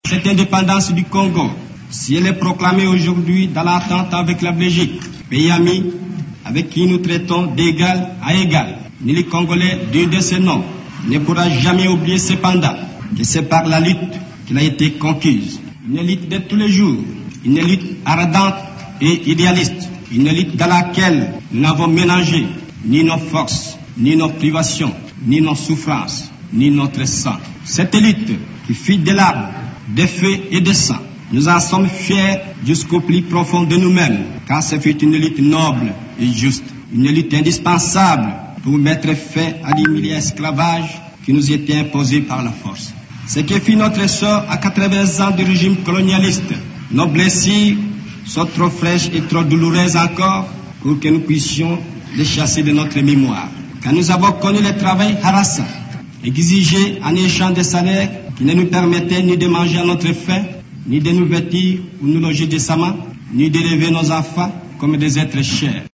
Cette indépendance du Congo, si elle est proclamée aujourd'hui dans l'entente avec la Belgique, pays ami avec qui nous traitons d'égal à égal, ni les Congolais digne de ce nom ne pourra jamais oublier cependant que c'est par la lutte qu'il a été conquise. Une lutte de tous les jours, une lutte ardente et idéaliste, une lutte dans laquelle nous n'avons mélangé ni nos forces, ni nos privations, ni nos souffrances, ni notre sang. Cette lutte qui fit des larmes, des feux et des sang, nous en sommes fiers jusqu'au plus profond de nous-mêmes, car ce fut une lutte noble et juste, une lutte indispensable pour mettre fin à l'humiliant esclavage qui nous était imposé par la force. Ce qui fit notre sort à 80 ans du régime colonialiste, nos blessures sont trop fraîches et trop douloureuses encore pour que nous puissions les chasser de notre mémoire. Quand nous avons connu le travail harassant, exigé en échange de salaires qui ne nous permettaient ni de manger à notre faim, ni de nous vêtir ou nous loger décemment, ni d'élever nos enfants comme des êtres chers.